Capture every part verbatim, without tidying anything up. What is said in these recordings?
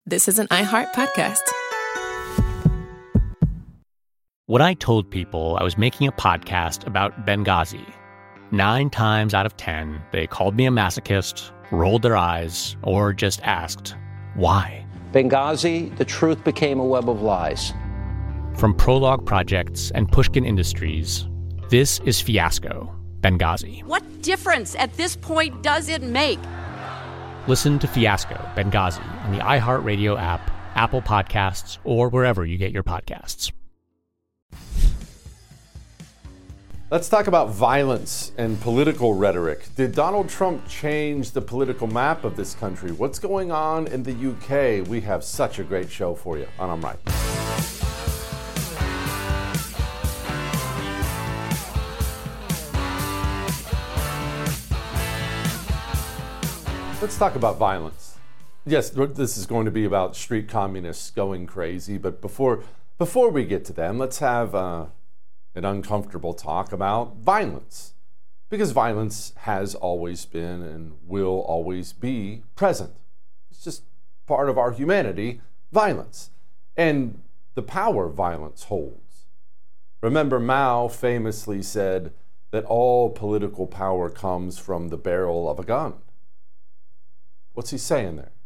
This is an iHeart podcast. When I told people I was making a podcast about Benghazi, nine times out of ten, they called me a masochist, rolled their eyes, or just asked, why? Benghazi, the truth became a web of lies. From Prologue Projects and Pushkin Industries, this is Fiasco, Benghazi. What difference at this point does it make? Listen to Fiasco, Benghazi on the iHeartRadio app, Apple Podcasts, or wherever you get your podcasts. Let's talk about violence and political rhetoric. Did Donald Trump change the political map of this country? What's going on in the U K? We have such a great show for you on I'm Right. Let's talk about violence. Yes, this is going to be about street communists going crazy, but before before we get to them, let's have uh, an uncomfortable talk about violence. Because violence has always been and will always be present. It's just part of our humanity, violence, and the power violence holds. Remember, Mao famously said that all political power comes from the barrel of a gun. What's he saying there?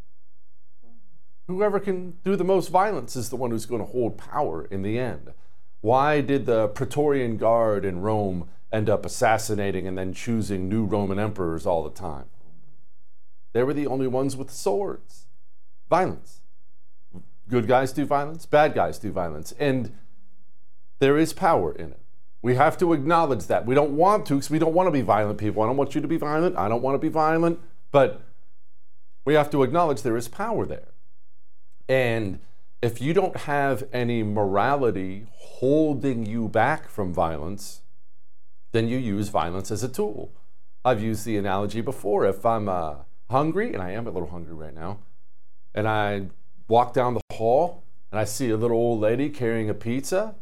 Whoever can do the most violence is the one who's going to hold power in the end. Why did the Praetorian Guard in Rome end up assassinating and then choosing new Roman emperors all the time? They were the only ones with swords. Violence. Good guys do violence, bad guys do violence. And there is power in it. We have to acknowledge that. We don't want to, because we don't want to be violent people. I don't want you to be violent. I don't want to be violent. But we have to acknowledge there is power there. And if you don't have any morality holding you back from violence, then you use violence as a tool. I've used the analogy before. If I'm uh, hungry, and I am a little hungry right now, and I walk down the hall and I see a little old lady carrying a pizza,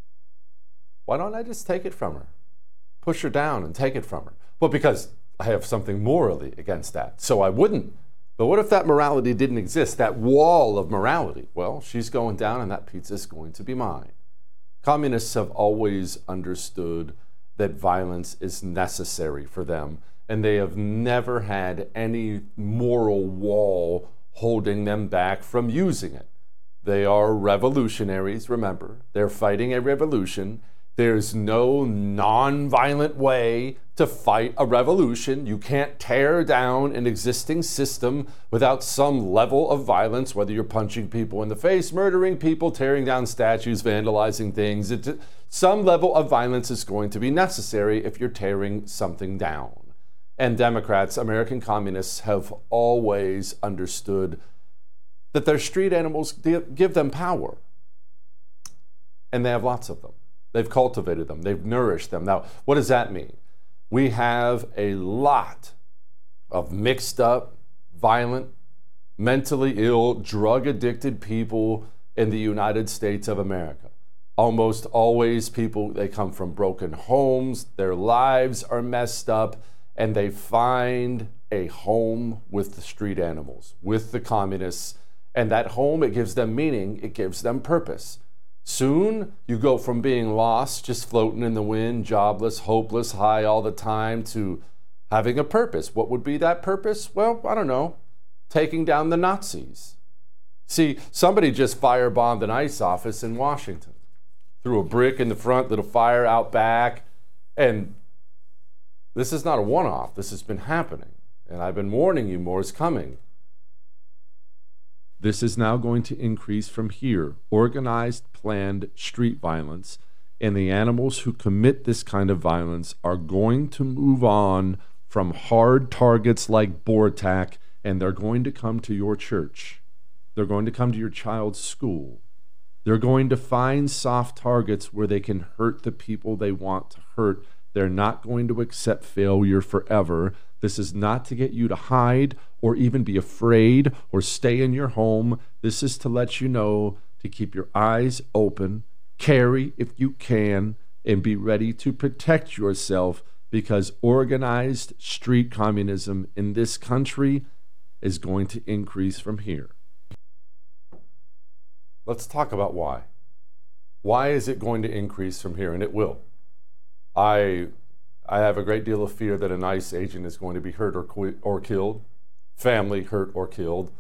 why don't I just take it from her? Push her down and take it from her. Well, because I have something morally against that, so I wouldn't. But what if that morality didn't exist, that wall of morality? Well, she's going down and that pizza is going to be mine. Communists have always understood that violence is necessary for them, and they have never had any moral wall holding them back from using it. They are revolutionaries, remember. They're fighting a revolution. There's no non-violent way to fight a revolution. You can't tear down an existing system without some level of violence, whether you're punching people in the face, murdering people, tearing down statues, vandalizing things. It, some level of violence is going to be necessary if you're tearing something down. And Democrats, American communists, have always understood that their street animals give them power. And they have lots of them. They've cultivated them. They've nourished them. Now, what does that mean? We have a lot of mixed up, violent, mentally ill, drug-addicted people in the United States of America. Almost always people, they come from broken homes, their lives are messed up, and they find a home with the street animals, with the communists. And that home, it gives them meaning, it gives them purpose. Soon, you go from being lost, just floating in the wind, jobless, hopeless, high all the time, to having a purpose. What would be that purpose? Well, I don't know. Taking down the Nazis. See, somebody just firebombed an ICE office in Washington. Threw a brick in the front, lit a fire out back. And this is not a one-off. This has been happening. And I've been warning you, more is coming. This is now going to increase from here. Organized, planned street violence. And the animals who commit this kind of violence are going to move on from hard targets like BORTAC, and they're going to come to your church. They're going to come to your child's school. They're going to find soft targets where they can hurt the people they want to hurt. They're not going to accept failure forever. This is not to get you to hide or even be afraid or stay in your home. This is to let you know to keep your eyes open, carry if you can, and be ready to protect yourself, because organized street communism in this country is going to increase from here. Let's talk about why. Why is it going to increase from here? And it will. I I have a great deal of fear that an ICE agent is going to be hurt or, or killed, family hurt or killed,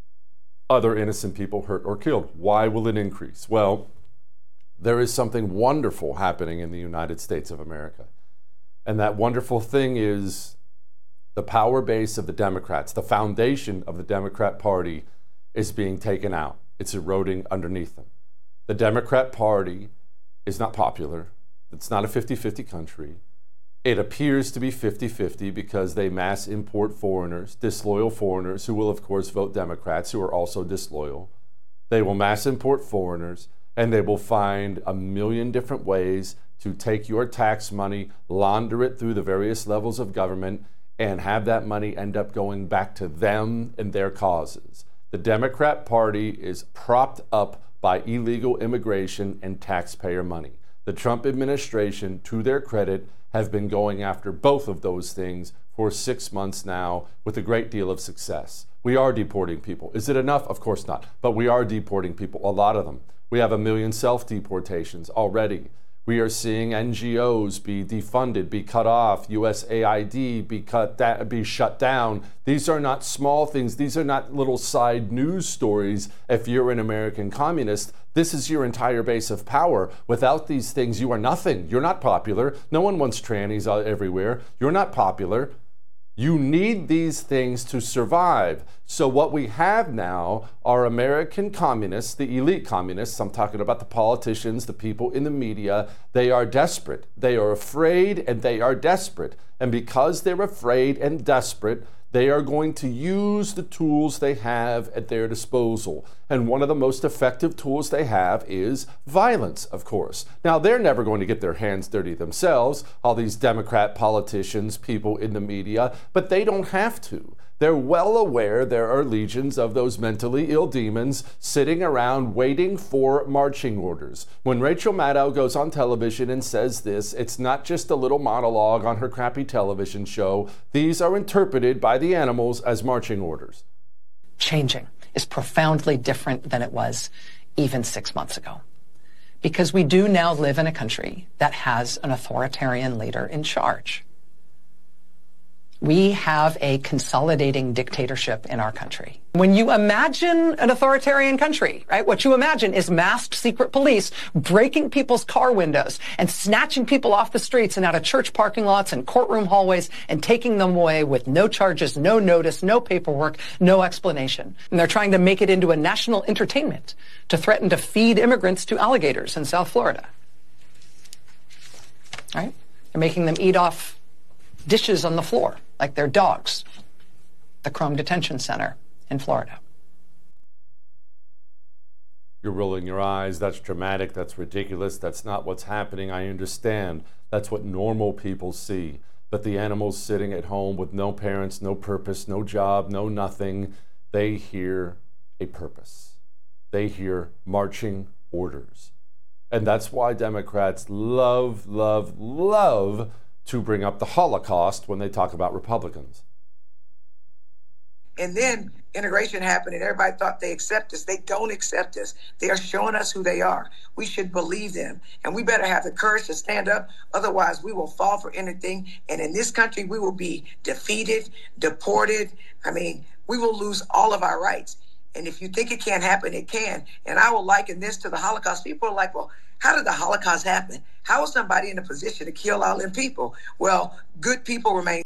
other innocent people hurt or killed. Why will it increase? Well, there is something wonderful happening in the United States of America. And that wonderful thing is the power base of the Democrats, the foundation of the Democrat Party is being taken out. It's eroding underneath them. The Democrat Party is not popular. It's not a fifty-fifty country. It appears to be fifty-fifty because they mass import foreigners, disloyal foreigners, who will, of course, vote Democrats, who are also disloyal. They will mass import foreigners, and they will find a million different ways to take your tax money, launder it through the various levels of government, and have that money end up going back to them and their causes. The Democrat Party is propped up by illegal immigration and taxpayer money. The Trump administration, to their credit, have been going after both of those things for six months now with a great deal of success. We are deporting people. Is it enough? Of course not. But we are deporting people, a lot of them. We have a million self-deportations already. We are seeing N G Os be defunded, be cut off, U S A I D be cut da- be shut down. These are not small things. These are not little side news stories. If you're an American communist, this is your entire base of power. Without these things, you are nothing. You're not popular. No one wants trannies everywhere. You're not popular. You need these things to survive. So what we have now are American communists, the elite communists. I'm talking about the politicians, the people in the media. They are desperate. They are afraid and they are desperate. And because they're afraid and desperate, they are going to use the tools they have at their disposal. And one of the most effective tools they have is violence, of course. Now, they're never going to get their hands dirty themselves, all these Democrat politicians, people in the media, but they don't have to. They're well aware there are legions of those mentally ill demons sitting around waiting for marching orders. When Rachel Maddow goes on television and says this, it's not just a little monologue on her crappy television show. These are interpreted by the animals as marching orders. Changing is profoundly different than it was even six months ago. Because we do now live in a country that has an authoritarian leader in charge. We have a consolidating dictatorship in our country. When you imagine an authoritarian country, right, what you imagine is masked secret police breaking people's car windows and snatching people off the streets and out of church parking lots and courtroom hallways and taking them away with no charges, no notice, no paperwork, no explanation. And they're trying to make it into a national entertainment to threaten to feed immigrants to alligators in South Florida. Right? They're making them eat off dishes on the floor like they're dogs. The Crumb Detention Center in Florida. You're rolling your eyes. That's dramatic. That's ridiculous. That's not what's happening. I understand. That's what normal people see. But the animals sitting at home with no parents, no purpose, no job, no nothing, they hear a purpose. They hear marching orders. And that's why Democrats love, love, love to bring up the Holocaust when they talk about Republicans. And then integration happened and everybody thought they accept us. They don't accept us. They are showing us who they are. We should believe them. And we better have the courage to stand up. Otherwise, we will fall for anything. And in this country, we will be defeated, deported. I mean, we will lose all of our rights. And if you think it can't happen, it can. And I will liken this to the Holocaust. People are like, well, how did the Holocaust happen? How was somebody in a position to kill all them people? Well, good people remain.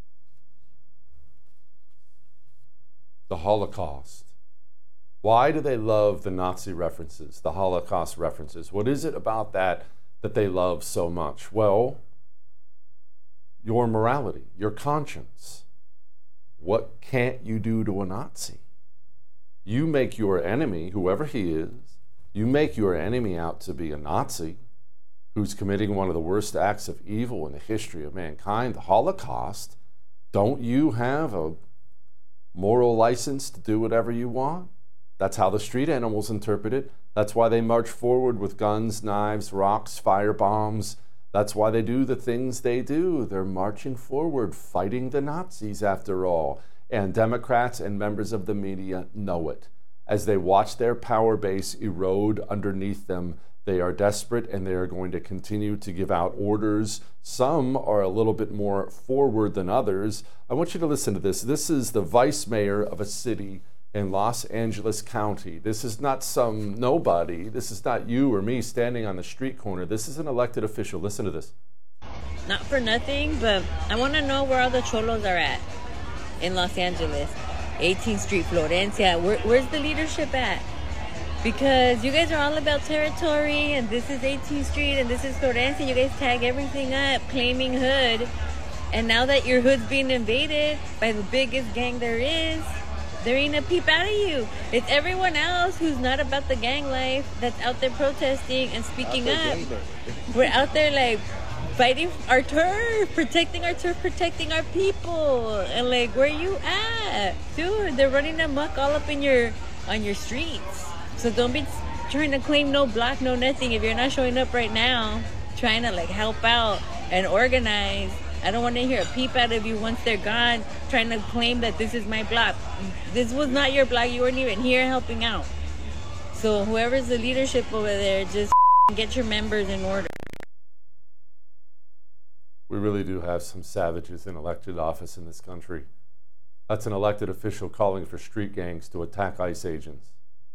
The Holocaust. Why do they love the Nazi references, the Holocaust references? What is it about that that they love so much? Well, your morality, your conscience. What can't you do to a Nazi? You make your enemy, whoever he is, you make your enemy out to be a Nazi who's committing one of the worst acts of evil in the history of mankind, the Holocaust. Don't you have a moral license to do whatever you want? That's how the street animals interpret it. That's why they march forward with guns, knives, rocks, fire bombs. That's why they do the things they do. They're marching forward, fighting the Nazis after all. And Democrats and members of the media know it. as they watch their power base erode underneath them. They are desperate, and they are going to continue to give out orders. Some are a little bit more forward than others. I want you to listen to this. This is the vice mayor of a city in Los Angeles County. This is not some nobody. This is not you or me standing on the street corner. This is an elected official. Listen to this. Not for nothing, but I want to know where all the cholos are at in Los Angeles. eighteenth Street, Florencia. Where, where's the leadership at? Because you guys are all about territory, and this is eighteenth Street, and this is Florencia. You guys tag everything up, claiming hood. And now that your hood's being invaded by the biggest gang there is, there ain't a peep out of you. It's everyone else who's not about the gang life that's out there protesting and speaking up. We're out there like fighting our turf, protecting our turf, protecting our people. And like, where you at? Dude, they're running amok all up in your on your streets. So don't be trying to claim no block, no nothing if you're not showing up right now, trying to like help out and organize. I don't want to hear a peep out of you once they're gone, trying to claim that this is my block. This was not your block. You weren't even here helping out. So whoever's the leadership over there, just get your members in order. We really do have some savages in elected office in this country. That's an elected official calling for street gangs to attack ICE agents.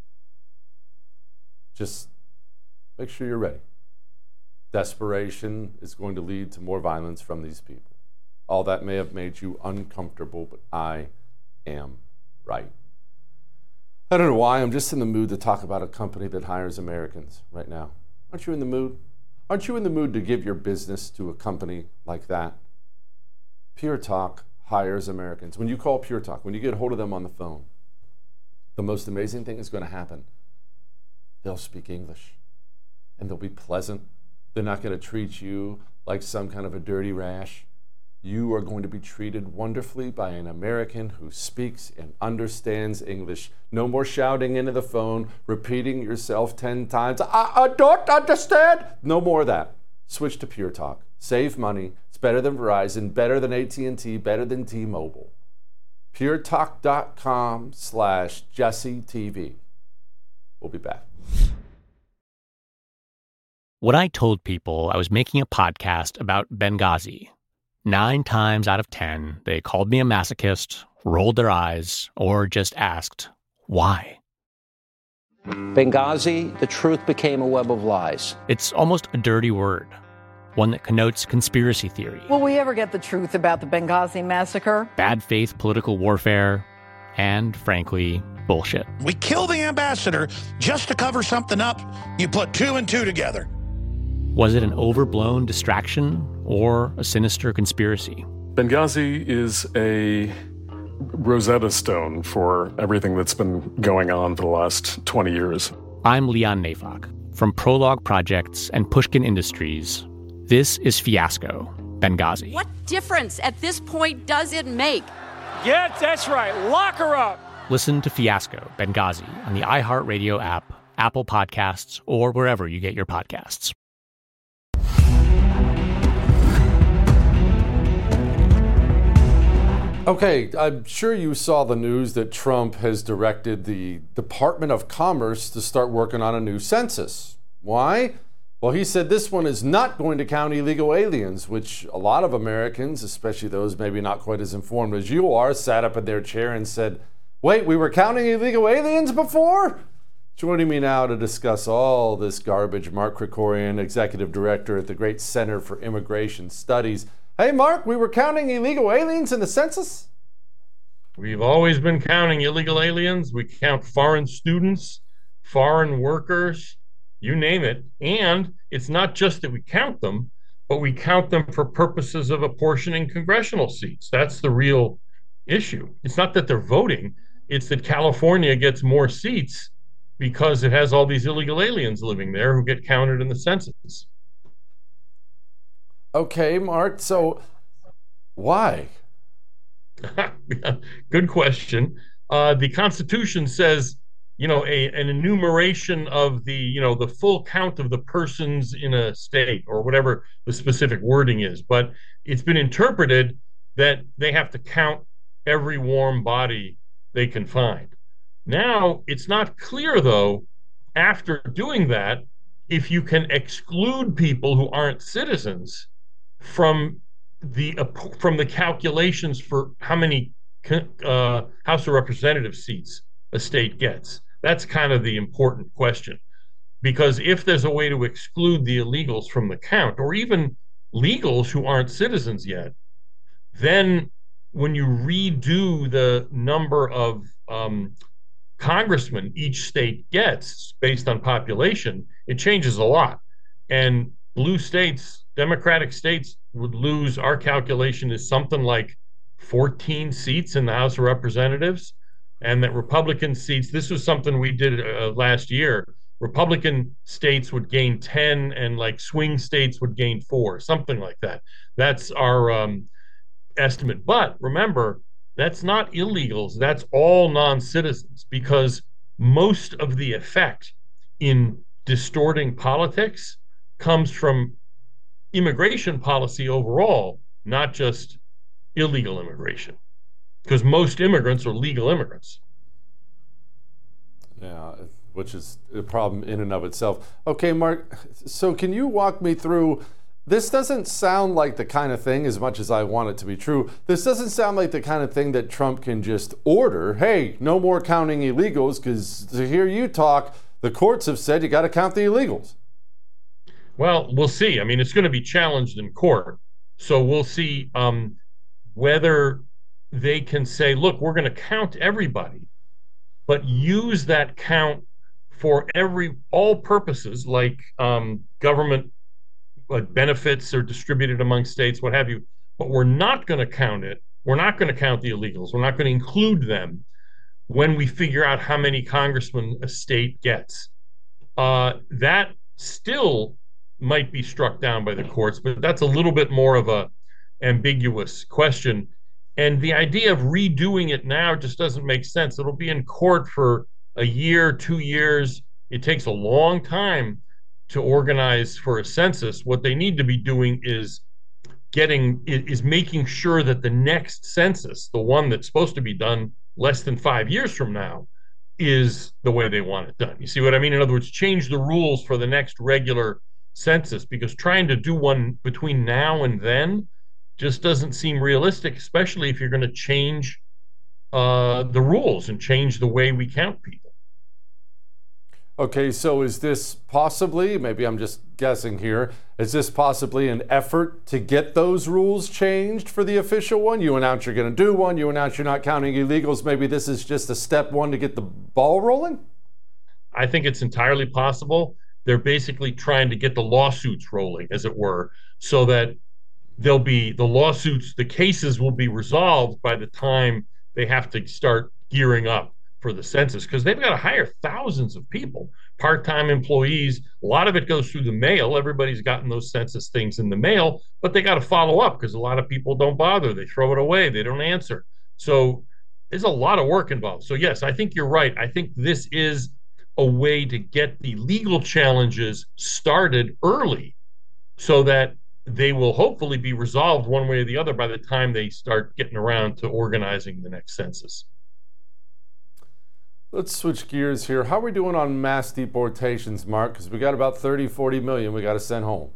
Just make sure you're ready. Desperation is going to lead to more violence from these people. All that may have made you uncomfortable, but I am right. I don't know why, I'm just in the mood to talk about a company that hires Americans right now. Aren't you in the mood? Aren't you in the mood to give your business to a company like that? Pure Talk hires Americans. When you call Pure Talk, when you get hold of them on the phone, the most amazing thing is going to happen. They'll speak English, and they'll be pleasant. They're not going to treat you like some kind of a dirty rash. You are going to be treated wonderfully by an American who speaks and understands English. No more shouting into the phone, repeating yourself ten times. I, I don't understand. No more of that. Switch to Pure Talk. Save money. It's better than Verizon, better than A T and T, better than T-Mobile. puretalk.com slash Jesse TV. We'll be back. When I told people I was making a podcast about Benghazi, nine times out of ten, they called me a masochist, rolled their eyes, or just asked, why? Benghazi, the truth became a web of lies. It's almost a dirty word, one that connotes conspiracy theory. Will we ever get the truth about the Benghazi massacre? Bad faith political warfare, and, frankly, bullshit. We kill the ambassador just to cover something up. You put two and two together. Was it an overblown distraction or a sinister conspiracy? Benghazi is a Rosetta Stone for everything that's been going on for the last twenty years. I'm Leon Neyfakh. From Prologue Projects and Pushkin Industries, this is Fiasco, Benghazi. What difference at this point does it make? Yeah, that's right. Lock her up. Listen to Fiasco, Benghazi on the iHeartRadio app, Apple Podcasts, or wherever you get your podcasts. Okay, I'm sure you saw the news that Trump has directed the Department of Commerce to start working on a new census. Why? Well, he said this one is not going to count illegal aliens, which a lot of Americans, especially those maybe not quite as informed as you are, sat up in their chair and said, wait, we were counting illegal aliens before? Joining me now to discuss all this garbage, Mark Krikorian, Executive Director at the Great Center for Immigration Studies. Hey, Mark, we were counting illegal aliens in the census? We've always been counting illegal aliens. We count foreign students, foreign workers, you name it. And it's not just that we count them, but we count them for purposes of apportioning congressional seats. That's the real issue. It's not that they're voting. It's that California gets more seats because it has all these illegal aliens living there who get counted in the census. Okay, Mark, so why? Good question. Uh, the Constitution says, you know, a, an enumeration of the, you know, the full count of the persons in a state or whatever the specific wording is. But it's been interpreted that they have to count every warm body they can find. Now, it's not clear, though, after doing that, if you can exclude people who aren't citizens from the uh, from the calculations for how many uh, House of Representative seats a state gets. That's kind of the important question. Because if there's a way to exclude the illegals from the count, or even legals who aren't citizens yet, then when you redo the number of um, congressmen each state gets based on population, it changes a lot. And blue states, Democratic states, would lose, our calculation is something like fourteen seats in the House of Representatives, and that Republican seats, this was something we did uh, last year, Republican states would gain ten and like swing states would gain four, something like that. That's our um, estimate. But remember, that's not illegals, that's all non-citizens, because most of the effect in distorting politics comes from immigration policy overall, not just illegal immigration, because most immigrants are legal immigrants. Yeah, which is a problem in and of itself. Okay, Mark, so can you walk me through, this doesn't sound like the kind of thing, as much as I want it to be true, this doesn't sound like the kind of thing that Trump can just order, hey, no more counting illegals, because to hear you talk, the courts have said you got to count the illegals. Well, we'll see. I mean, it's going to be challenged in court. So we'll see um, whether they can say, look, we're going to count everybody, but use that count for every all purposes, like um, government uh, benefits are distributed among states, what have you. But we're not going to count it. We're not going to count the illegals. We're not going to include them when we figure out how many congressmen a state gets. Uh, that still might be struck down by the courts, but that's a little bit more of a ambiguous question. And the idea of redoing it now just doesn't make sense. It'll be in court for a year, two years. It takes a long time to organize for a census. What they need to be doing is getting is making sure that the next census, the one that's supposed to be done less than five years from now, is the way they want it done. You see what I mean? In other words, change the rules for the next regular census, because trying to do one between now and then just doesn't seem realistic, especially if you're going to change uh, the rules and change the way we count people. Okay, so is this possibly, maybe I'm just guessing here, is this possibly an effort to get those rules changed for the official one? You announce you're going to do one, you announce you're not counting illegals, maybe this is just a step one to get the ball rolling? I think it's entirely possible. They're basically trying to get the lawsuits rolling, as it were, so that there'll be the lawsuits, the cases will be resolved by the time they have to start gearing up for the census, because they've got to hire thousands of people, part-time employees. A lot of it goes through the mail. Everybody's gotten those census things in the mail, but they got to follow up because a lot of people don't bother. They throw it away. They don't answer. So there's a lot of work involved. So yes, I think you're right. I think this is a way to get the legal challenges started early so that they will hopefully be resolved one way or the other by the time they start getting around to organizing the next census. Let's switch gears here. How are we doing on mass deportations, Mark? Because we got about thirty, forty million we got to send home.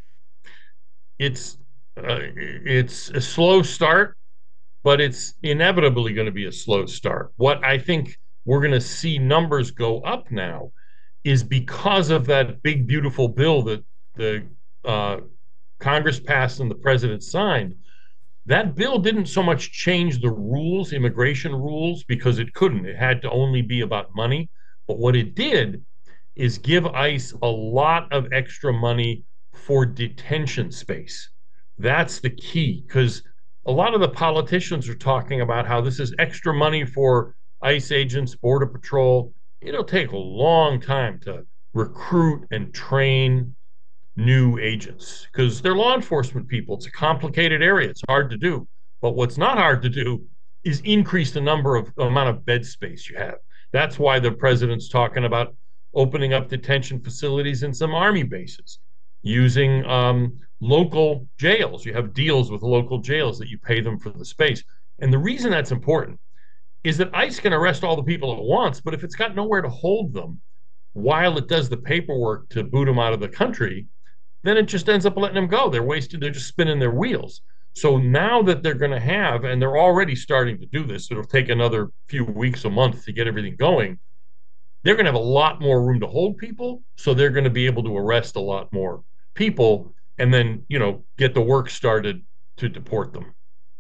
It's uh, it's a slow start, but it's inevitably going to be a slow start. What I think we're going to see numbers go up now is because of that big, beautiful bill that the uh, Congress passed and the president signed. That bill didn't so much change the rules, immigration rules, because it couldn't. It had to only be about money. But what it did is give ICE a lot of extra money for detention space. That's the key, because a lot of the politicians are talking about how this is extra money for ICE agents, Border Patrol. It'll take a long time to recruit and train new agents because they're law enforcement people. It's a complicated area. It's hard to do. But what's not hard to do is increase the number of the amount of bed space you have. That's why the president's talking about opening up detention facilities in some Army bases, using um, local jails. You have deals with local jails that you pay them for the space. And the reason that's important is that ICE can arrest all the people it wants, but if it's got nowhere to hold them while it does the paperwork to boot them out of the country, then it just ends up letting them go. They're wasted. They're just spinning their wheels. So now that they're going to have, and they're already starting to do this, it'll take another few weeks, a month to get everything going. They're going to have a lot more room to hold people. So they're going to be able to arrest a lot more people and then, you know, get the work started to deport them.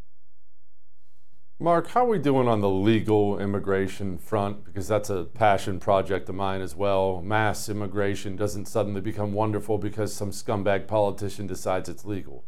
Mark, how are we doing on the legal immigration front? Because that's a passion project of mine as well. Mass immigration doesn't suddenly become wonderful because some scumbag politician decides it's legal.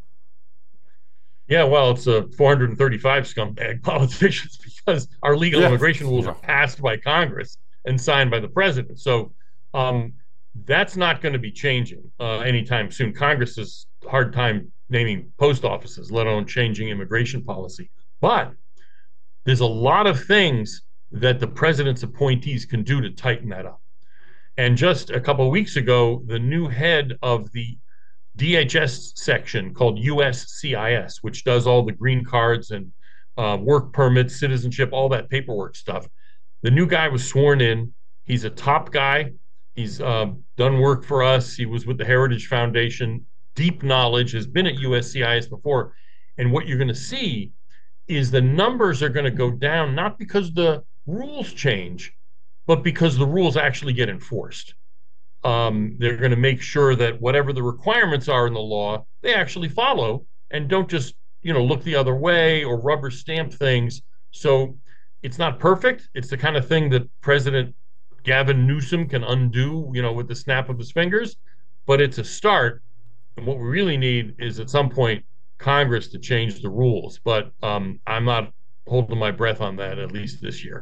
Yeah, well, it's a four hundred thirty-five scumbag politicians because our legal yeah. immigration rules yeah. are passed by Congress and signed by the president. So um, that's not going to be changing uh, anytime soon. Congress has a hard time naming post offices, let alone changing immigration policy. But there's a lot of things that the president's appointees can do to tighten that up. And just a couple of weeks ago, the new head of the D H S section called U S C I S, which does all the green cards and uh, work permits, citizenship, all that paperwork stuff. The new guy was sworn in. He's a top guy. He's uh, done work for us. He was with the Heritage Foundation, deep knowledge, has been at U S C I S before. And what you're going to see is the numbers are going to go down, not because the rules change, but because the rules actually get enforced. Um, they're going to make sure that whatever the requirements are in the law, they actually follow and don't just, you know, look the other way or rubber stamp things. So it's not perfect. It's the kind of thing that President Gavin Newsom can undo, you know, with the snap of his fingers, but it's a start. And what we really need is at some point Congress to change the rules. But um, I'm not holding my breath on that, at least this year.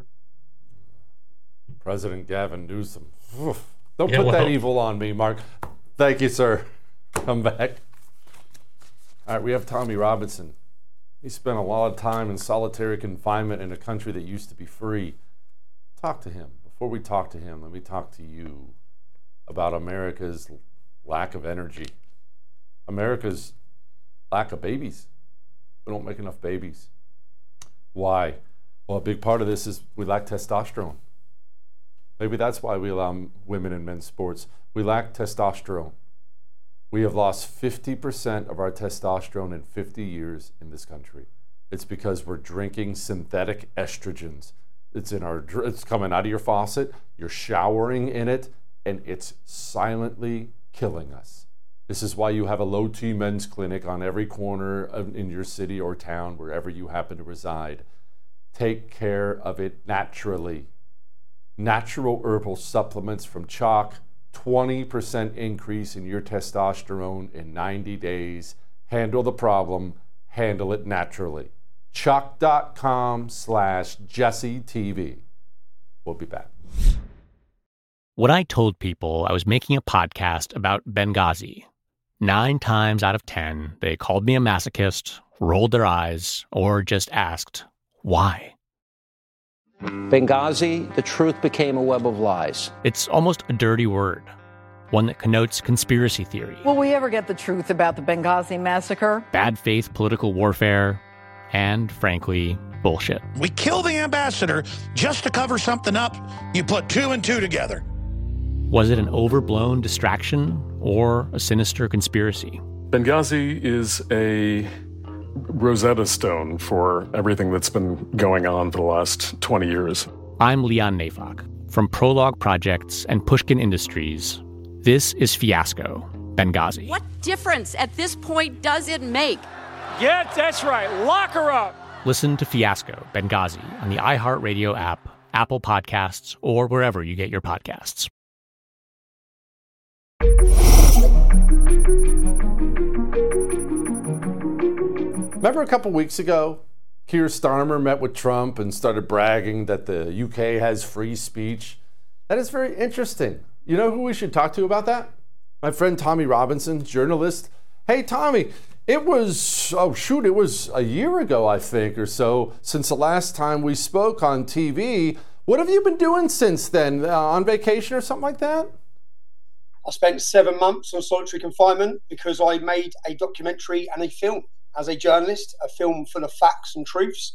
President Gavin Newsom. Oof. Don't yeah, put well, that evil on me, Mark. Thank you, sir. Come back. All right, we have Tommy Robinson. He spent a lot of time in solitary confinement in a country that used to be free. Talk to him. Before we talk to him, let me talk to you about America's lack of energy. America's lack of babies. We don't make enough babies. Why? Well, a big part of this is we lack testosterone. Maybe that's why we allow women in men's sports. We lack testosterone. We have lost fifty percent of our testosterone in fifty years in this country. It's because we're drinking synthetic estrogens. It's in our, it's coming out of your faucet, you're showering in it, and it's silently killing us. This is why you have a low-T men's clinic on every corner of, in your city or town, wherever you happen to reside. Take care of it naturally. Natural herbal supplements from Choq, twenty percent increase in your testosterone in ninety days. Handle the problem, handle it naturally. Choq.com slash Jesse TV. We'll be back. When I told people I was making a podcast about Benghazi, nine times out of ten, they called me a masochist, rolled their eyes, or just asked, why? Benghazi, the truth became a web of lies. It's almost a dirty word, one that connotes conspiracy theory. Will we ever get the truth about the Benghazi massacre? Bad faith political warfare, and, frankly, bullshit. We kill the ambassador just to cover something up. You put two and two together. Was it an overblown distraction or a sinister conspiracy? Benghazi is a Rosetta Stone for everything that's been going on for the last twenty years. I'm Leon Neyfakh. From Prologue Projects and Pushkin Industries, this is Fiasco, Benghazi. What difference at this point does it make? Yeah, that's right. Lock her up. Listen to Fiasco, Benghazi on the iHeartRadio app, Apple Podcasts, or wherever you get your podcasts. Remember a couple weeks ago, Keir Starmer met with Trump and started bragging that the U K has free speech? That is very interesting. You know who we should talk to about that? My friend Tommy Robinson, journalist. Hey, Tommy, it was, oh shoot, it was a year ago, I think, or so, since the last time we spoke on T V. What have you been doing since then? Uh, on vacation or something like that? I spent seven months on solitary confinement because I made a documentary and a film. As a journalist, a film full of facts and truths,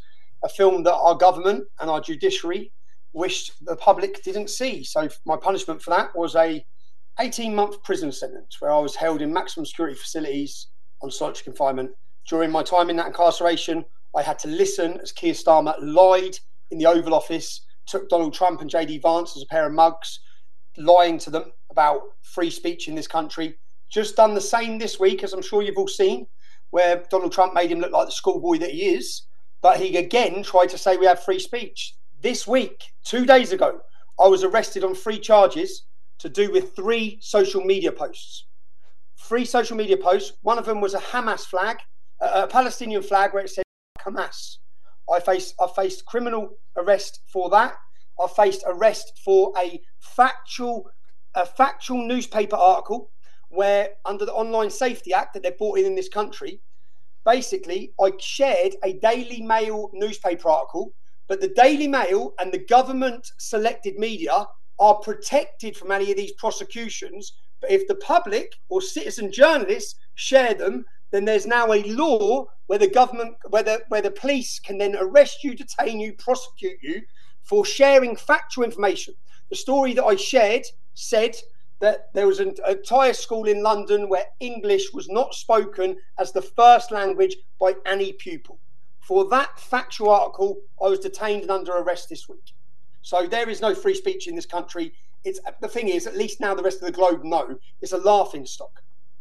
a film that our government and our judiciary wished the public didn't see. So my punishment for that was a eighteen month prison sentence where I was held in maximum security facilities on solitary confinement. During my time in that incarceration, I had to listen as Keir Starmer lied in the Oval Office, took Donald Trump and J D Vance as a pair of mugs, lying to them about free speech in this country. Just done the same this week, as I'm sure you've all seen, where Donald Trump made him look like the schoolboy that he is, but he again tried to say we have free speech. This week, two days ago, I was arrested on three charges to do with three social media posts. Three social media posts. One of them was a Hamas flag, a Palestinian flag where it said Hamas. I faced, I faced criminal arrest for that. I faced arrest for a factual, a factual newspaper article where, under the Online Safety Act that they brought in in this country, basically I shared a Daily Mail newspaper article, but the Daily Mail and the government selected media are protected from any of these prosecutions. But if the public or citizen journalists share them, then there's now a law where the government, where the, where the police can then arrest you, detain you, prosecute you for sharing factual information. The story that I shared said that there was an entire school in London where English was not spoken as the first language by any pupil. For that factual article, I was detained and under arrest this week. So there is no free speech in this country. It's, the thing is, at least now the rest of the globe know, it's a laughing stock.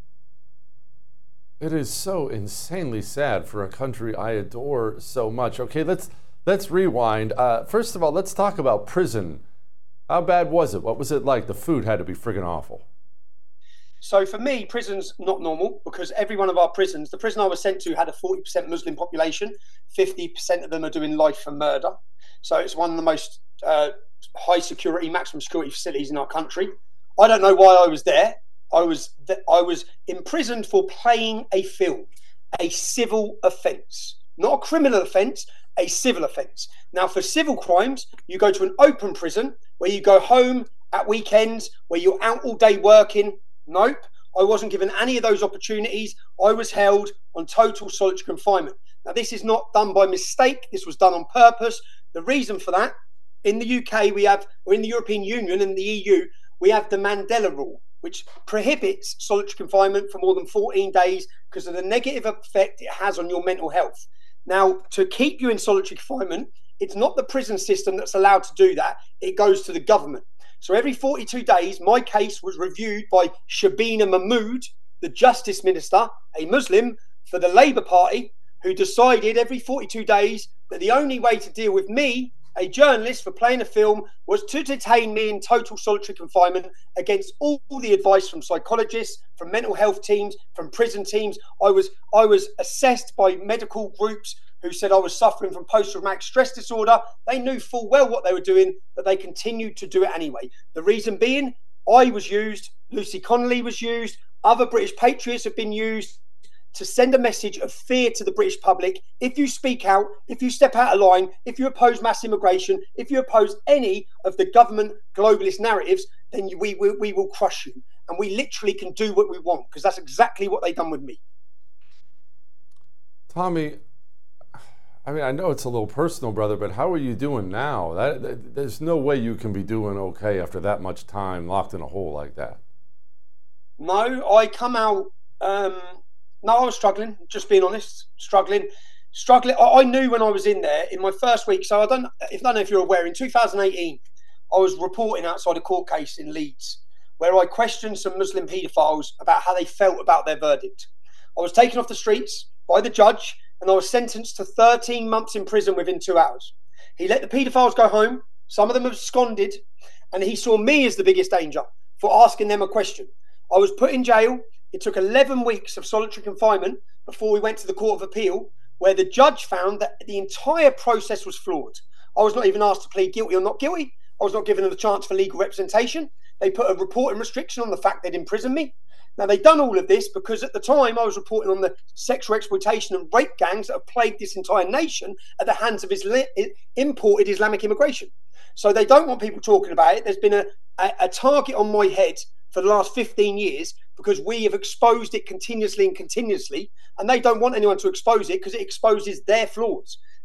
It is so insanely sad for a country I adore so much. Okay, let's let's rewind. Uh, first of all, let's talk about prison. How bad was it? What was it like? The food had to be friggin' awful. So for me, prison's not normal because every one of our prisons, the prison I was sent to had a forty percent Muslim population. fifty percent of them are doing life for murder. So it's one of the most uh, high security, maximum security facilities in our country. I don't know why I was there. I was th- I was imprisoned for playing a film, a civil offence, not a criminal offence, a civil offence. Now, for civil crimes, you go to an open prison where you go home at weekends, where you're out all day working. Nope, I wasn't given any of those opportunities. I was held on total solitary confinement. Now, this is not done by mistake. This was done on purpose. The reason for that, in the U K, we have, or in the European Union and the E U, we have the Mandela Rule, which prohibits solitary confinement for more than fourteen days because of the negative effect it has on your mental health. Now, to keep you in solitary confinement, it's not the prison system that's allowed to do that. It goes to the government. So every forty-two days, my case was reviewed by Shabina Mahmood, the Justice Minister, a Muslim for the Labour Party, who decided every forty-two days that the only way to deal with me, a journalist, for playing a film was to detain me in total solitary confinement against all the advice from psychologists, from mental health teams, from prison teams. I was I was assessed by medical groups who said I was suffering from post-traumatic stress disorder. They knew full well what they were doing, but they continued to do it anyway. The reason being, I was used, Lucy Connolly was used, other British patriots have been used to send a message of fear to the British public. If you speak out, if you step out of line, if you oppose mass immigration, if you oppose any of the government globalist narratives, then you, we, we, we will crush you. And we literally can do what we want, because that's exactly what they've done with me. Tommy, I mean, I know it's a little personal, brother, but how are you doing now? That, that, there's no way you can be doing okay after that much time locked in a hole like that. No, I come out... Um, No, I was struggling, just being honest, struggling, struggling. I, I knew when I was in there in my first week. So I don't, if, I don't know if you're aware, in two thousand eighteen, I was reporting outside a court case in Leeds where I questioned some Muslim paedophiles about how they felt about their verdict. I was taken off the streets by the judge and I was sentenced to thirteen months in prison within two hours. He let the paedophiles go home. Some of them absconded, and he saw me as the biggest danger for asking them a question. I was put in jail. It took eleven weeks of solitary confinement before we went to the Court of Appeal, where the judge found that the entire process was flawed. I was not even asked to plead guilty or not guilty. I was not given the chance for legal representation. They put a reporting restriction on the fact they'd imprisoned me. Now, they'd done all of this because at the time I was reporting on the sexual exploitation and rape gangs that have plagued this entire nation at the hands of Isla- imported Islamic immigration. So they don't want people talking about it. There's been a, a, a target on my head for the last fifteen years because we have exposed it continuously and continuously, and they don't want anyone to expose it because it exposes their flaws.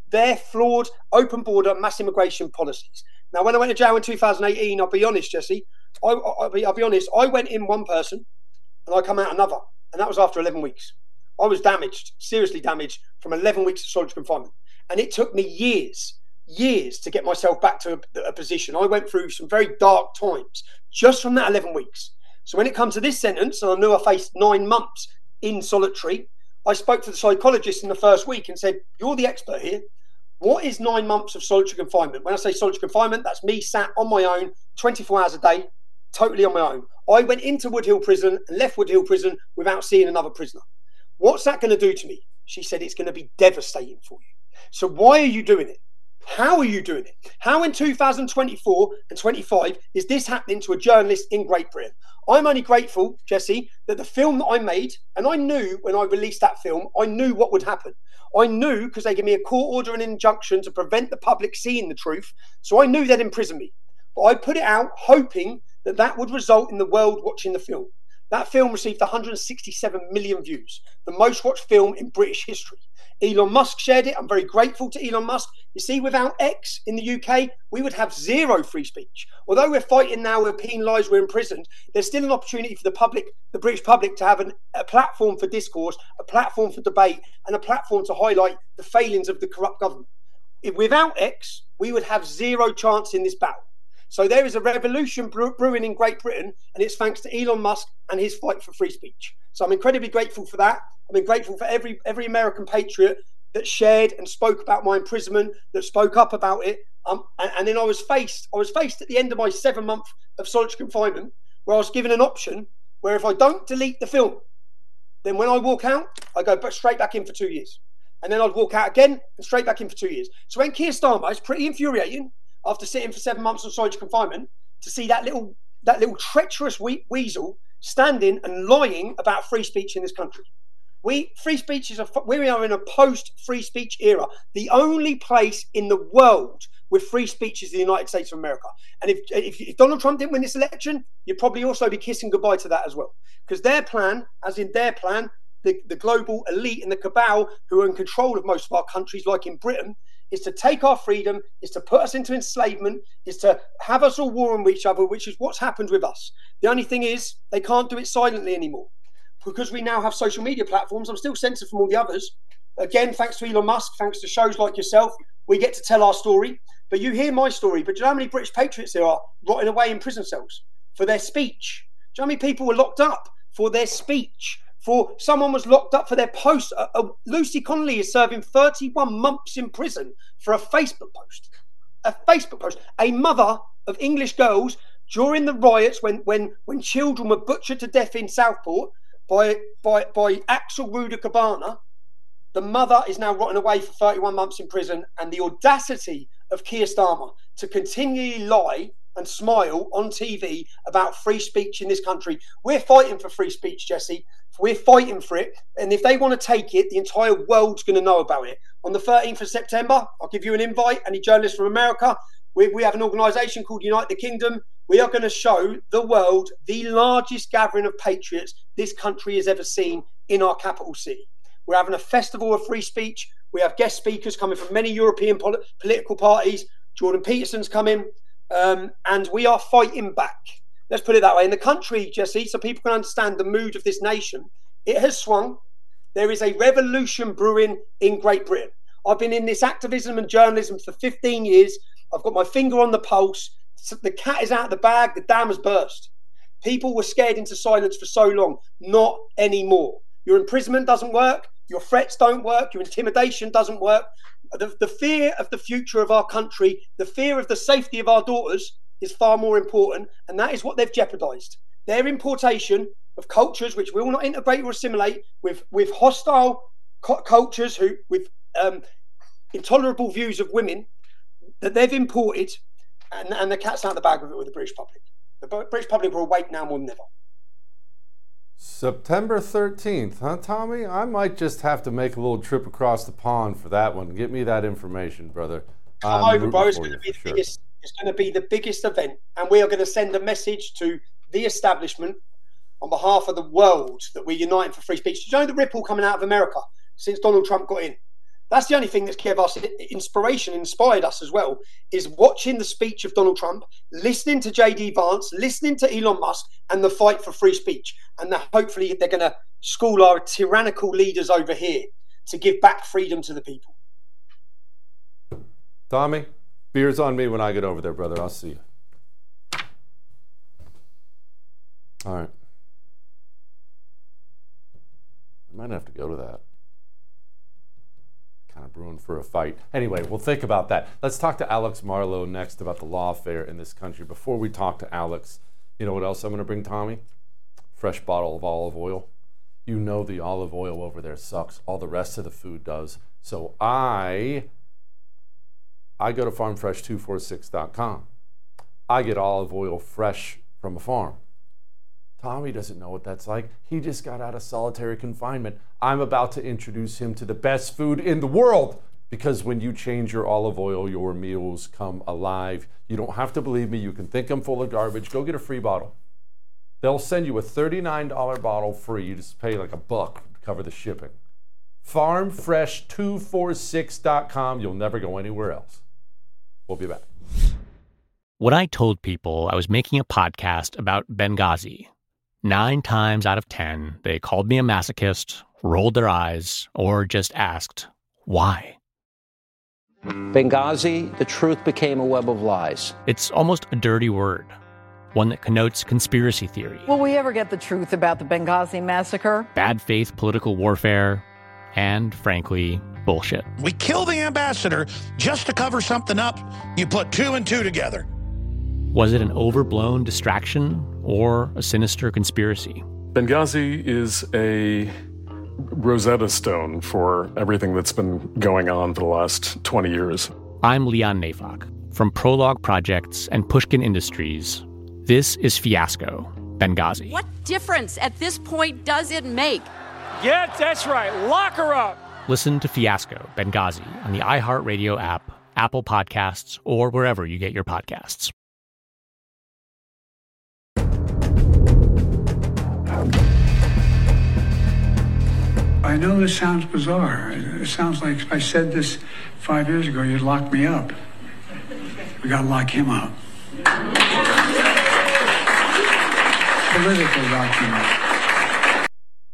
their flawed open border mass immigration policies. Now, when I went to jail in two thousand eighteen, I'll be honest, Jesse, I, I'll, be, I'll be honest, I went in one person and I come out another. And that was after eleven weeks. I was damaged, seriously damaged, from eleven weeks of solitary confinement. And it took me years, years to get myself back to a, a position. I went through some very dark times just from that eleven weeks. So when it comes to this sentence, and I knew I faced nine months in solitary, I spoke to the psychologist in the first week and said, you're the expert here. What is nine months of solitary confinement? When I say solitary confinement, that's me sat on my own twenty-four hours a day, totally on my own. I went into Wood Hill Prison and left Wood Hill Prison without seeing another prisoner. What's that going to do to me? She said, it's going to be devastating for you. So why are you doing it? How are you doing it? How in two thousand twenty-four and twenty-five is this happening to a journalist in Great Britain? I'm only grateful, Jesse, that the film that I made, and I knew when I released that film, I knew what would happen. I knew because they gave me a court order and injunction to prevent the public seeing the truth. So I knew they'd imprison me. But I put it out hoping that that would result in the world watching the film. That film received one hundred sixty-seven million views, the most watched film in British history. Elon Musk shared it. I'm very grateful to Elon Musk. You see, without X in the U K, we would have zero free speech. Although we're fighting now, we're penalised, we're imprisoned, there's still an opportunity for the public, the British public, to have an, a platform for discourse, a platform for debate, and a platform to highlight the failings of the corrupt government. If, without X, we would have zero chance in this battle. So there is a revolution brewing in Great Britain, and it's thanks to Elon Musk and his fight for free speech. So I'm incredibly grateful for that. I'm grateful for every every American patriot that shared and spoke about my imprisonment, that spoke up about it. Um, and, and then I was faced, I was faced at the end of my seven month of solitary confinement, where I was given an option where if I don't delete the film, then when I walk out, I go straight back in for two years. And then I'd walk out again and straight back in for two years. So when Keir Starmer, it's pretty infuriating, after sitting for seven months on solitary confinement, to see that little that little treacherous we- weasel standing and lying about free speech in this country. We free speech is a we are in a post-free speech era. The only place in the world with free speech is the United States of America. And if, if if Donald Trump didn't win this election, you'd probably also be kissing goodbye to that as well. Because their plan, as in their plan, the, the global elite and the cabal who are in control of most of our countries, like in Britain, is to take our freedom, is to put us into enslavement, is to have us all warring with each other, which is what's happened with us. The only thing is, they can't do it silently anymore. Because we now have social media platforms, I'm still censored from all the others. Again, thanks to Elon Musk, thanks to shows like yourself, we get to tell our story. But you hear my story, but do you know how many British patriots there are rotting away in prison cells for their speech? Do you know how many people were locked up for their speech? For someone was locked up for their post. Uh, uh, Lucy Connolly is serving thirty-one months in prison for a Facebook post. A Facebook post. A mother of English girls during the riots when when when children were butchered to death in Southport by by by Axel Ruder Cabana. The mother is now rotting away for thirty-one months in prison, and the audacity of Keir Starmer to continually lie and smile on T V about free speech in this country. We're fighting for free speech, Jesse. We're fighting for it. And if they want to take it, the entire world's going to know about it. On the thirteenth of September, I'll give you an invite. Any journalists from America, we, we have an organisation called Unite the Kingdom. We are going to show the world the largest gathering of patriots this country has ever seen in our capital city. We're having a festival of free speech. We have guest speakers coming from many European pol- political parties. Jordan Peterson's coming. Um, and we are fighting back. Let's put it that way. In the country, Jesse, so people can understand the mood of this nation, it has swung. There is a revolution brewing in Great Britain. I've been in this activism and journalism for fifteen years. I've got my finger on the pulse. The cat is out of the bag. The dam has burst. People were scared into silence for so long. Not anymore. Your imprisonment doesn't work. Your threats don't work. Your intimidation doesn't work. The, the fear of the future of our country, the fear of the safety of our daughters is far more important, and that is what they've jeopardised. Their importation of cultures which will not integrate or assimilate with, with hostile co- cultures who with um, intolerable views of women that they've imported, and, and the cat's out of the bag with it with the British public. The British public are awake now more than ever. September thirteenth, huh, Tommy? I might just have to make a little trip across the pond for that one. Get me that information, brother. Come I'm over, bro. It's going to be the sure. biggest. It's going to be the biggest event, and we are going to send a message to the establishment on behalf of the world that we're uniting for free speech. Did you know the ripple coming out of America since Donald Trump got in? That's the only thing that's given us inspiration, inspired us as well, is watching the speech of Donald Trump, listening to J D Vance, listening to Elon Musk, and the fight for free speech. And that hopefully they're going to school our tyrannical leaders over here to give back freedom to the people. Tommy, beer's on me when I get over there, brother. I'll see you. All right. I might have to go to that. Kind of brewing for a fight. Anyway, we'll think about that. Let's talk to Alex Marlow next about the lawfare in this country. Before we talk to Alex, you know what else I'm going to bring, Tommy? Fresh bottle of olive oil. You know the olive oil over there sucks. All the rest of the food does. So I, I go to farm fresh two forty-six dot com. I get olive oil fresh from a farm. Tommy doesn't know what that's like. He just got out of solitary confinement. I'm about to introduce him to the best food in the world, because when you change your olive oil, your meals come alive. You don't have to believe me. You can think I'm full of garbage. Go get a free bottle. They'll send you a thirty-nine dollars bottle free. You just pay like a buck to cover the shipping. farm fresh two forty-six dot com. You'll never go anywhere else. We'll be back. When I told people I was making a podcast about Benghazi, nine times out of ten, they called me a masochist, rolled their eyes, or just asked, why? Benghazi, the truth became a web of lies. It's almost a dirty word, one that connotes conspiracy theory. Will we ever get the truth about the Benghazi massacre? Bad faith political warfare, and, frankly, bullshit. We kill the ambassador just to cover something up. You put two and two together. Was it an overblown distraction or a sinister conspiracy? Benghazi is a Rosetta Stone for everything that's been going on for the last twenty years. I'm Leon Neyfakh. From Prologue Projects and Pushkin Industries, this is Fiasco, Benghazi. What difference at this point does it make? Yeah, that's right. Lock her up. Listen to Fiasco, Benghazi on the iHeartRadio app, Apple Podcasts, or wherever you get your podcasts. I know this sounds bizarre. It sounds like if I said this five years ago, you'd lock me up. We gotta lock him up. Politically lock him up.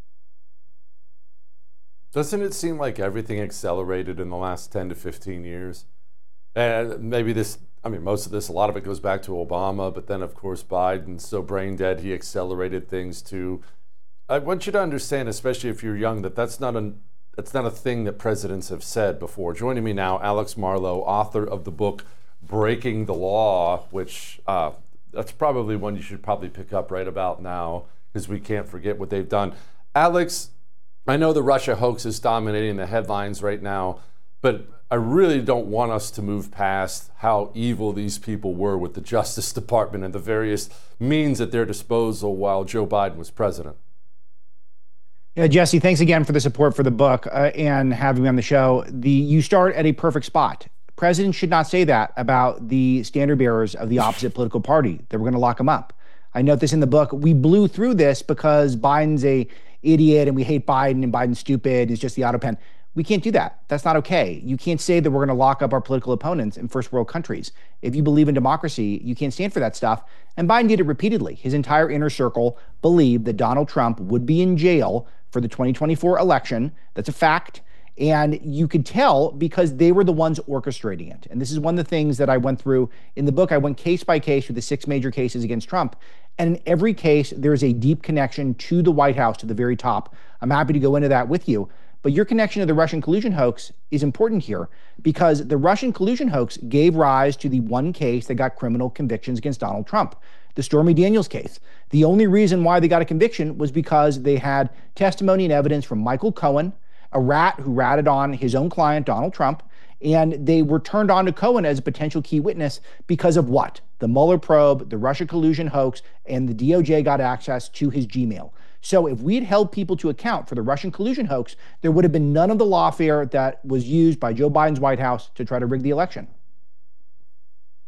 Doesn't it seem like everything accelerated in the last ten to fifteen years? And maybe this, I mean, most of this, a lot of it goes back to Obama, but then, of course, Biden's so brain dead, he accelerated things too. I want you to understand, especially if you're young, that that's not a, that's not a thing that presidents have said before. Joining me now, Alex Marlow, author of the book Breaking the Law, which uh, that's probably one you should probably pick up right about now, because we can't forget what they've done. Alex, I know the Russia hoax is dominating the headlines right now, but I really don't want us to move past how evil these people were with the Justice Department and the various means at their disposal while Joe Biden was president. Yeah, Jesse, thanks again for the support for the book uh, and having me on the show. The you start at a perfect spot. Presidents should not say that about the standard bearers of the opposite political party, that we're going to lock them up. I note this in the book. We blew through this because Biden's a idiot and we hate Biden and Biden's stupid and it's just the auto pen. We can't do that. That's not okay. You can't say that we're going to lock up our political opponents in first world countries. If you believe in democracy, you can't stand for that stuff. And Biden did it repeatedly. His entire inner circle believed that Donald Trump would be in jail for the twenty twenty-four election. That's a fact. And you could tell because they were the ones orchestrating it. And this is one of the things that I went through in the book. I went case by case with the six major cases against Trump. And in every case, there is a deep connection to the White House, to the very top. I'm happy to go into that with you. But your connection to the Russian collusion hoax is important here because the Russian collusion hoax gave rise to the one case that got criminal convictions against Donald Trump, the Stormy Daniels case. The only reason why they got a conviction was because they had testimony and evidence from Michael Cohen, a rat who ratted on his own client, Donald Trump, and they were turned on to Cohen as a potential key witness because of what? The Mueller probe, the Russia collusion hoax, and the D O J got access to his Gmail. So if we had held people to account for the Russian collusion hoax, there would have been none of the lawfare that was used by Joe Biden's White House to try to rig the election.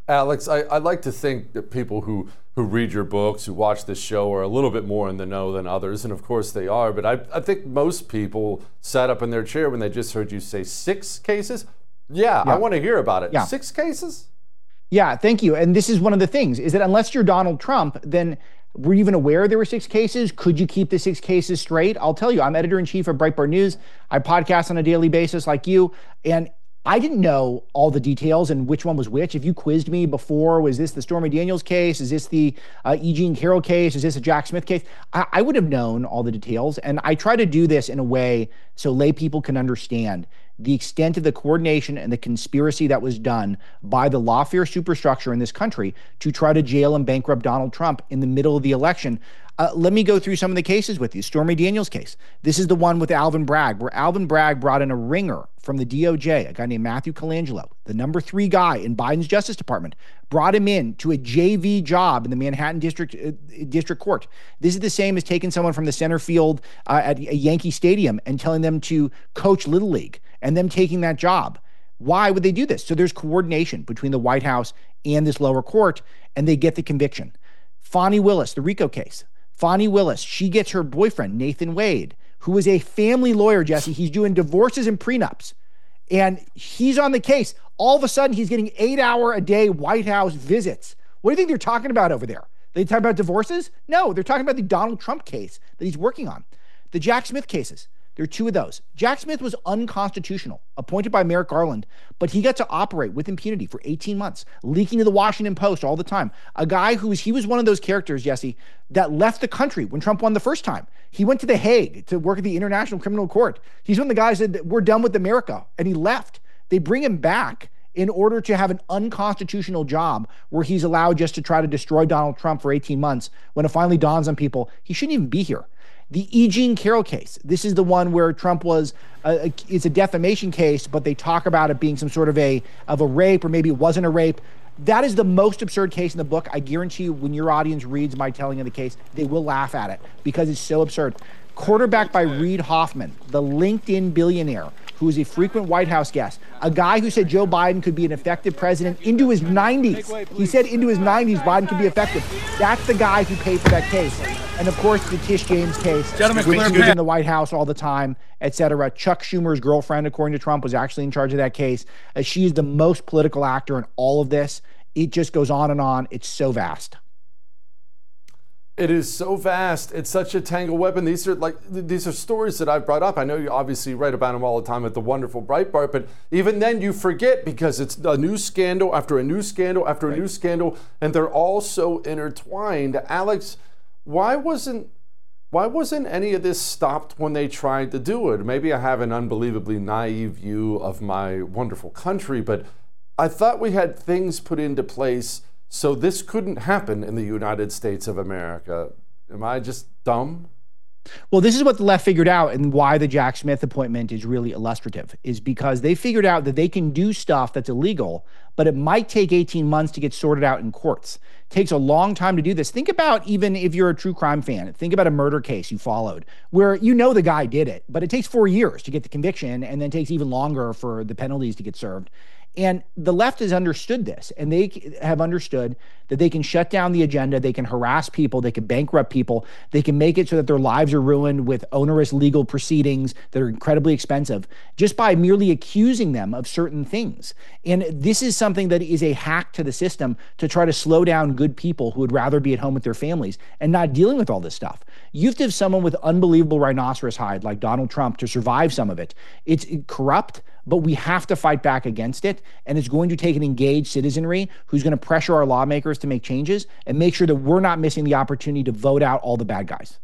Alex, I, I like to think that people who, who read your books, who watch this show, are a little bit more in the know than others, and of course they are, but I, I think most people sat up in their chair when they just heard you say six cases. Yeah, yeah. I want to hear about it. Yeah. Six cases? Yeah, thank you. And this is one of the things, is that unless you're Donald Trump, then were you even aware there were six cases? Could you keep the six cases straight? I'll tell you, I'm editor-in-chief of Breitbart News. I podcast on a daily basis like you, and I didn't know all the details and which one was which. If you quizzed me before, was this the Stormy Daniels case? Is this the uh, E. Jean Carroll case? Is this a Jack Smith case? I, I would have known all the details. And I try to do this in a way so lay people can understand the extent of the coordination and the conspiracy that was done by the lawfare superstructure in this country to try to jail and bankrupt Donald Trump in the middle of the election. Uh, let me go through some of the cases with you. Stormy Daniels case. This is the one with Alvin Bragg, where Alvin Bragg brought in a ringer from the D O J, a guy named Matthew Colangelo, the number three guy in Biden's Justice Department, brought him in to a J V job in the Manhattan District uh, District Court. This is the same as taking someone from the center field uh, at a Yankee Stadium and telling them to coach Little League and them taking that job. Why would they do this? So there's coordination between the White House and this lower court, and they get the conviction. Fani Willis, the RICO case. Fani Willis, she gets her boyfriend, Nathan Wade, who is a family lawyer, Jesse. He's doing divorces and prenups, and he's on the case. All of a sudden, he's getting eight-hour-a-day White House visits. What do you think they're talking about over there? They talking about divorces? No, they're talking about the Donald Trump case that he's working on. The Jack Smith cases. There are two of those. Jack Smith was unconstitutional, appointed by Merrick Garland, but he got to operate with impunity for eighteen months, leaking to the Washington Post all the time. A guy who was, he was one of those characters, Jesse, that left the country when Trump won the first time. He went to The Hague to work at the International Criminal Court. He's one of the guys that we're done with America, and he left. They bring him back in order to have an unconstitutional job where he's allowed just to try to destroy Donald Trump for eighteen months. When it finally dawns on people, he shouldn't even be here. The E. Jean Carroll case. This is the one where Trump was, a, a, it's a defamation case, but they talk about it being some sort of a, of a rape, or maybe it wasn't a rape. That is the most absurd case in the book. I guarantee you, when your audience reads my telling of the case, they will laugh at it because it's so absurd. Quarterbacked by Reid Hoffman, the LinkedIn billionaire, who is a frequent White House guest, a guy who said Joe Biden could be an effective president into his nineties. He said into his nineties, Biden could be effective. That's the guy who paid for that case. And of course, the Tish James case, Gentlemen, which was in the White House all the time, et cetera. Chuck Schumer's girlfriend, according to Trump, was actually in charge of that case. Uh, she is the most political actor in all of this. It just goes on and on. It's so vast. It is so vast. It's such a tangled web. And these are like these are stories that I've brought up. I know you obviously write about them all the time at the wonderful Breitbart, but even then you forget because it's a new scandal after a new scandal after a right. new scandal, and they're all so intertwined. Alex, why wasn't why wasn't any of this stopped when they tried to do it? Maybe I have an unbelievably naive view of my wonderful country, but I thought we had things put into place so this couldn't happen in the United States of America. Am I just dumb? Well, this is what the left figured out, and why the Jack Smith appointment is really illustrative, is because they figured out that they can do stuff that's illegal, but it might take eighteen months to get sorted out in courts. It takes a long time to do this. Think about, even if you're a true crime fan, think about a murder case you followed where you know the guy did it, but it takes four years to get the conviction, and then takes even longer for the penalties to get served. And the left has understood this, and they have understood that they can shut down the agenda, they can harass people, they can bankrupt people, they can make it so that their lives are ruined with onerous legal proceedings that are incredibly expensive just by merely accusing them of certain things. And this is something that is a hack to the system to try to slow down good people who would rather be at home with their families and not dealing with all this stuff. You have to have someone with unbelievable rhinoceros hide like Donald Trump to survive some of it. It's corrupt, but we have to fight back against it. And it's going to take an engaged citizenry who's going to pressure our lawmakers to make changes and make sure that we're not missing the opportunity to vote out all the bad guys.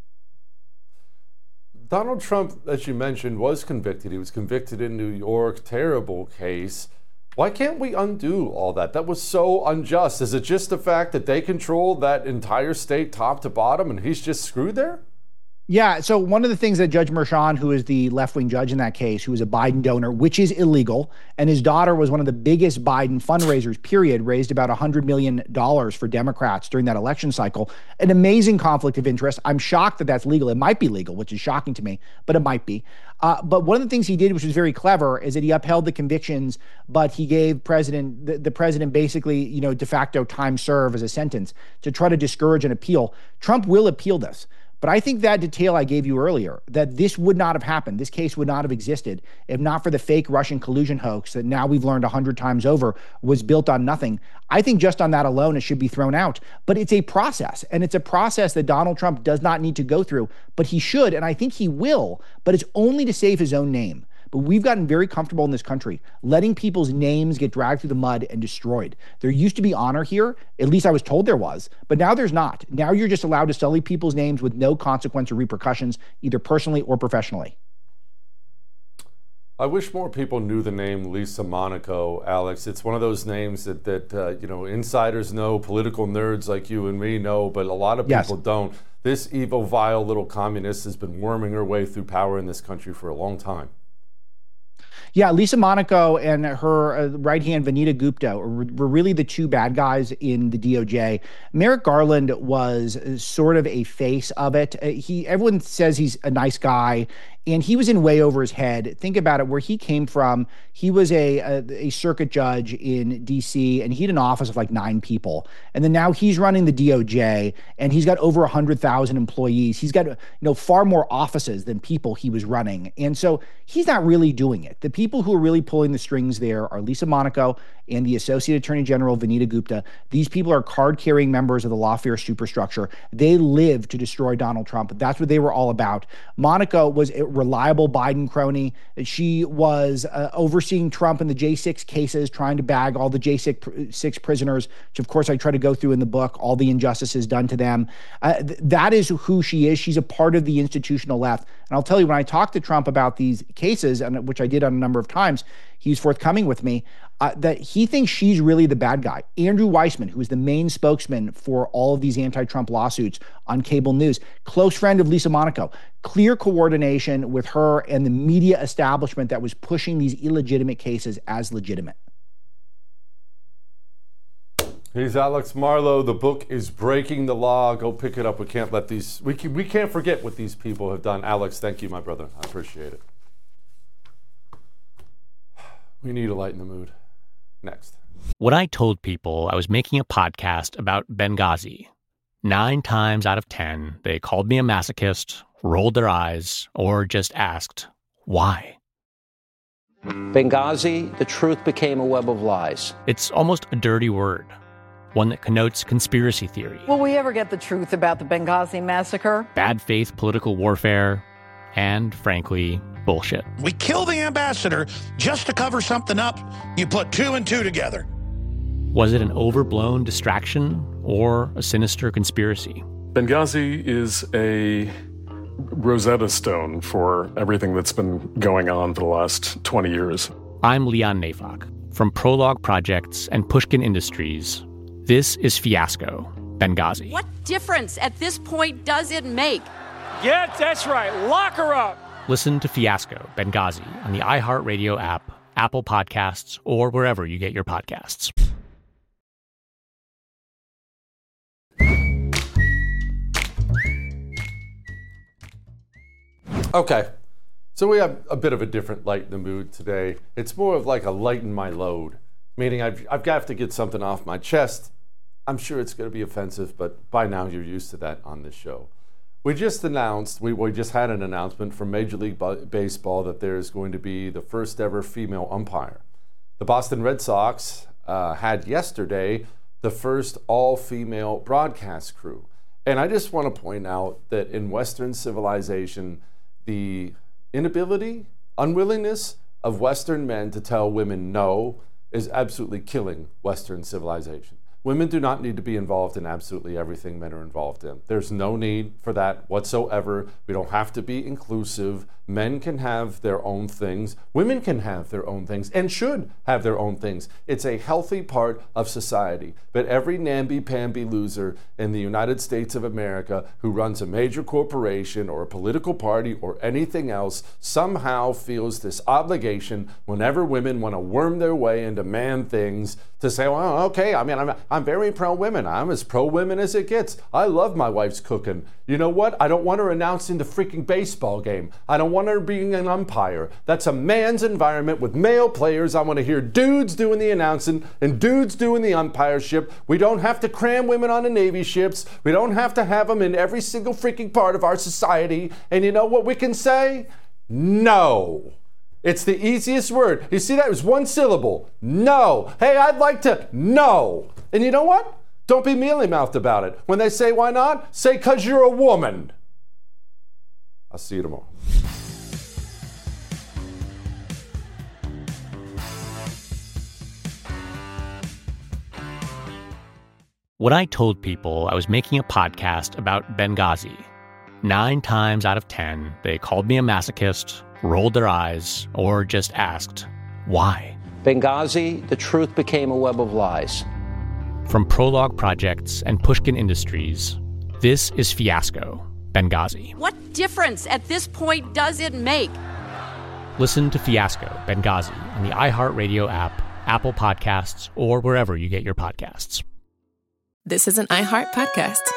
Donald Trump, as you mentioned, was convicted. He was convicted in New York. Terrible case. Why can't we undo all that? That was so unjust. Is it just the fact that they control that entire state top to bottom and he's just screwed there? Yeah, so one of the things that Judge Merchan, who is the left-wing judge in that case, who was a Biden donor, which is illegal, and his daughter was one of the biggest Biden fundraisers, period, raised about one hundred million dollars for Democrats during that election cycle. An amazing conflict of interest. I'm shocked that that's legal. It might be legal, which is shocking to me, but it might be. Uh, but one of the things he did, which was very clever, is that he upheld the convictions, but he gave president the, the president basically, you know, de facto time served as a sentence to try to discourage an appeal. Trump will appeal this. But I think that detail I gave you earlier, that this would not have happened, this case would not have existed if not for the fake Russian collusion hoax that now we've learned a hundred times over was built on nothing. I think just on that alone, it should be thrown out. But it's a process, and it's a process that Donald Trump does not need to go through, but he should, and I think he will, but it's only to save his own name. But we've gotten very comfortable in this country, letting people's names get dragged through the mud and destroyed. There used to be honor here, at least I was told there was, but now there's not. Now you're just allowed to sully people's names with no consequence or repercussions, either personally or professionally. I wish more people knew the name Lisa Monaco, Alex. It's one of those names that, that uh, you know, insiders know, political nerds like you and me know, but a lot of people yes. don't. This evil, vile little communist has been worming her way through power in this country for a long time. Yeah, Lisa Monaco and her uh, right hand, Vanita Gupta, were, were really the two bad guys in the D O J. Merrick Garland was sort of a face of it. Uh, he, everyone says he's a nice guy, and he was in way over his head. Think about it, where he came from. He was a, a, a circuit judge in D C, and he had an office of like nine people. And then now he's running the D O J, and he's got over one hundred thousand employees. He's got, you know, far more offices than people he was running. And so he's not really doing it. The people who are really pulling the strings there are Lisa Monaco and the Associate Attorney General, Vanita Gupta. These people are card-carrying members of the lawfare superstructure. They live to destroy Donald Trump. That's what they were all about. Monaco was a reliable Biden crony. She was uh, overseeing Trump in the J six cases, trying to bag all the J six prisoners, which of course I try to go through in the book, all the injustices done to them. Uh, th- that is who she is. She's a part of the institutional left. And I'll tell you, when I talked to Trump about these cases, and which I did on a number of times, he's forthcoming with me, uh, that he thinks she's really the bad guy. Andrew Weissman, who is the main spokesman for all of these anti-Trump lawsuits on cable news, close friend of Lisa Monaco, clear coordination with her and the media establishment that was pushing these illegitimate cases as legitimate. He's Alex Marlow. The book is Breaking the Law. Go pick it up. We can't let these, we, can, we can't forget what these people have done. Alex, thank you, my brother. I appreciate it. We need to lighten the mood. Next. When I told people I was making a podcast about Benghazi, nine times out of ten, they called me a masochist, rolled their eyes, or just asked, why? Benghazi, the truth became a web of lies. It's almost a dirty word, one that connotes conspiracy theory. Will we ever get the truth about the Benghazi massacre? Bad faith political warfare, and frankly, bullshit. We kill the ambassador just to cover something up. You put two and two together. Was it an overblown distraction or a sinister conspiracy? Benghazi is a Rosetta Stone for everything that's been going on for the last twenty years. I'm Leon Neyfakh. From Prologue Projects and Pushkin Industries, this is Fiasco, Benghazi. What difference at this point does it make? Yeah, that's right. Lock her up. Listen to Fiasco, Benghazi on the iHeartRadio app, Apple Podcasts, or wherever you get your podcasts. Okay, so we have a bit of a different light in the mood today. It's more of like a lighten my load, meaning I've, I've got to get something off my chest. I'm sure it's going to be offensive, but by now you're used to that on this show. We just announced, we, we just had an announcement from Major League Baseball that there is going to be the first ever female umpire. The Boston Red Sox uh, had yesterday the first all-female broadcast crew. And I just want to point out that in Western civilization, the inability, unwillingness of Western men to tell women no is absolutely killing Western civilization. Women do not need to be involved in absolutely everything men are involved in. There's no need for that whatsoever. We don't have to be inclusive. Men can have their own things. Women can have their own things and should have their own things. It's a healthy part of society. But every namby-pamby loser in the United States of America who runs a major corporation or a political party or anything else somehow feels this obligation whenever women want to worm their way into man things to say, well, okay, I mean, I'm, I'm very pro-women. I'm as pro-women as it gets. I love my wife's cooking. You know what? I don't want her announcing the freaking baseball game. I don't want her being an umpire. That's a man's environment with male players. I want to hear dudes doing the announcing and dudes doing the umpireship. We don't have to cram women onto Navy ships. We don't have to have them in every single freaking part of our society. And you know what we can say? No. It's the easiest word. You see that? It was one syllable. No. Hey, I'd like to. No. And you know what? Don't be mealy-mouthed about it. When they say why not, say because you're a woman. I'll see you tomorrow. When I told people I was making a podcast about Benghazi, nine times out of ten, they called me a masochist, rolled their eyes, or just asked, why? Benghazi, the truth became a web of lies. From Prologue Projects and Pushkin Industries, this is Fiasco, Benghazi. What difference at this point does it make? Listen to Fiasco, Benghazi on the iHeartRadio app, Apple Podcasts, or wherever you get your podcasts. This is an iHeart podcast.